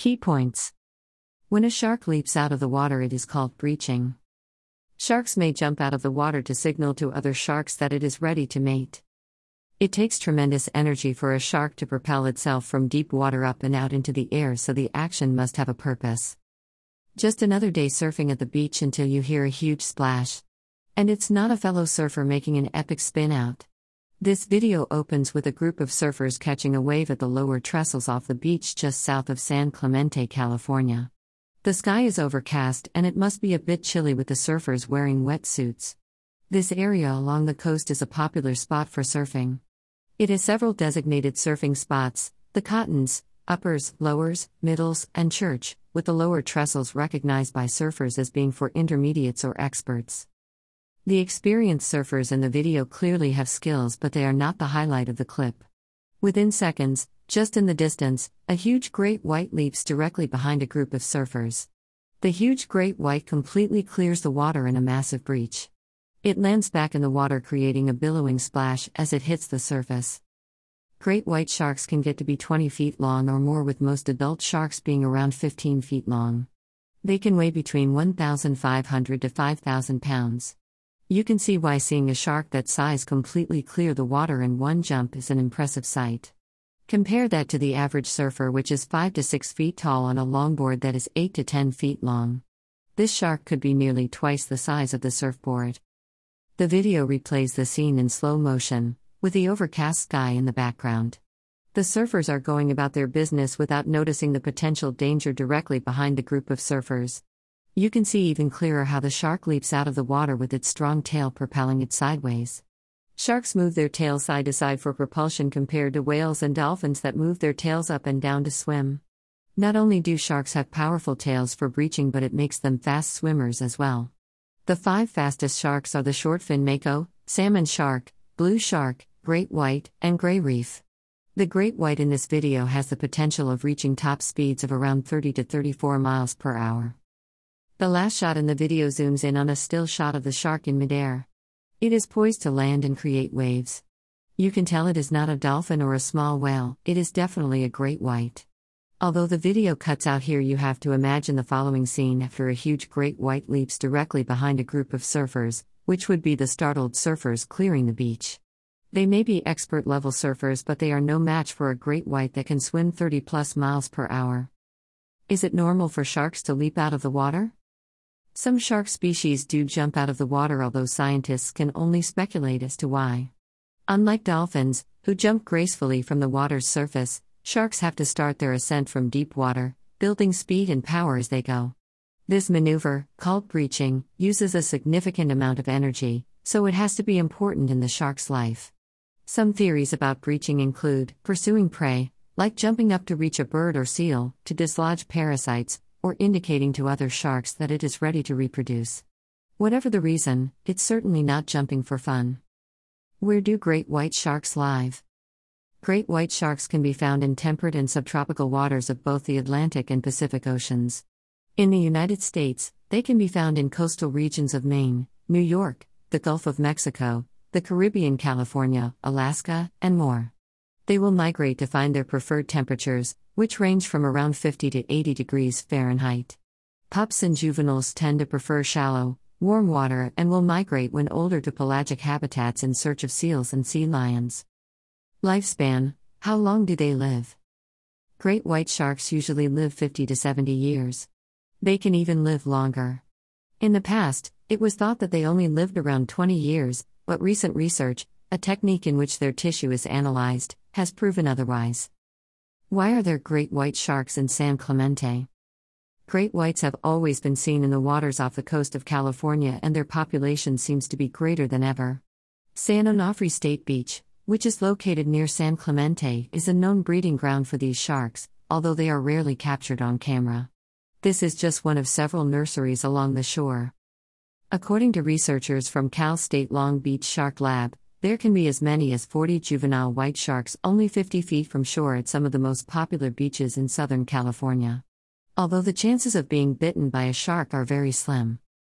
Key points. When a shark leaps out of the water, it is called breaching. Sharks may jump out of the water to signal to other sharks that it is ready to mate. It takes tremendous energy for a shark to propel itself from deep water up and out into the air, so the action must have a purpose. Just another day surfing at the beach until you hear a huge splash. And it's not a fellow surfer making an epic spin out. This video opens with a group of surfers catching a wave at the lower trestles off the beach just south of San Clemente, California. The sky is overcast and it must be a bit chilly with the surfers wearing wetsuits. This area along the coast is a popular spot for surfing. It has several designated surfing spots: the Cottons, Uppers, Lowers, Middles, and Church, with the lower trestles recognized by surfers as being for intermediates or experts. The experienced surfers in the video clearly have skills, but they are not the highlight of the clip. Within seconds, just in the distance, a huge great white leaps directly behind a group of surfers. The huge great white completely clears the water in a massive breach. It lands back in the water, creating a billowing splash as it hits the surface. Great white sharks can get to be 20 feet long or more, with most adult sharks being around 15 feet long. They can weigh between 1,500 to 5,000 pounds. You can see why seeing a shark that size completely clear the water in one jump is an impressive sight. Compare that to the average surfer, which is 5 to 6 feet tall on a longboard that is 8 to 10 feet long. This shark could be nearly twice the size of the surfboard. The video replays the scene in slow motion, with the overcast sky in the background. The surfers are going about their business without noticing the potential danger directly behind the group of surfers. You can see even clearer how the shark leaps out of the water with its strong tail propelling it sideways. Sharks move their tails side to side for propulsion compared to whales and dolphins that move their tails up and down to swim. Not only do sharks have powerful tails for breaching, but it makes them fast swimmers as well. The 5 fastest sharks are the shortfin mako, salmon shark, blue shark, great white, and gray reef. The great white in this video has the potential of reaching top speeds of around 30 to 34 miles per hour. The last shot in the video zooms in on a still shot of the shark in midair. It is poised to land and create waves. You can tell it is not a dolphin or a small whale, it is definitely a great white. Although the video cuts out here, you have to imagine the following scene after a huge great white leaps directly behind a group of surfers, which would be the startled surfers clearing the beach. They may be expert level surfers, but they are no match for a great white that can swim 30 plus miles per hour. Is it normal for sharks to leap out of the water? Some shark species do jump out of the water, although scientists can only speculate as to why. Unlike dolphins, who jump gracefully from the water's surface, sharks have to start their ascent from deep water, building speed and power as they go. This maneuver, called breaching, uses a significant amount of energy, so it has to be important in the shark's life. Some theories about breaching include pursuing prey, like jumping up to reach a bird or seal, to dislodge parasites, or indicating to other sharks that it is ready to reproduce. Whatever the reason, it's certainly not jumping for fun. Where do great white sharks live? Great white sharks can be found in temperate and subtropical waters of both the Atlantic and Pacific Oceans. In the United States, they can be found in coastal regions of Maine, New York, the Gulf of Mexico, the Caribbean, California, Alaska, and more. They will migrate to find their preferred temperatures, which range from around 50 to 80 degrees Fahrenheit. Pups and juveniles tend to prefer shallow, warm water and will migrate when older to pelagic habitats in search of seals and sea lions. Lifespan: how long do they live? Great white sharks usually live 50 to 70 years. They can even live longer. In the past, it was thought that they only lived around 20 years, but recent research, a technique in which their tissue is analyzed, has proven otherwise. Why are there great white sharks in San Clemente? Great whites have always been seen in the waters off the coast of California, and their population seems to be greater than ever. San Onofre State Beach, which is located near San Clemente, is a known breeding ground for these sharks, although they are rarely captured on camera. This is just one of several nurseries along the shore. According to researchers from Cal State Long Beach Shark Lab, there can be as many as 40 juvenile white sharks only 50 feet from shore at some of the most popular beaches in Southern California. Although the chances of being bitten by a shark are very slim.